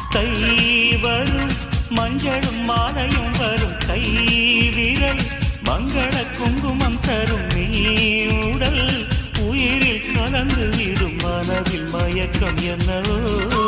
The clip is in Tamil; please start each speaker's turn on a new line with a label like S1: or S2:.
S1: கை வரும் மஞ்சளும் மாலையும் வரும் கை விரல் மங்கள குங்குமம் தரும் நீ உடல் உயிரில் கலந்து விடும் மனதில் மயக்கம் என்னவோ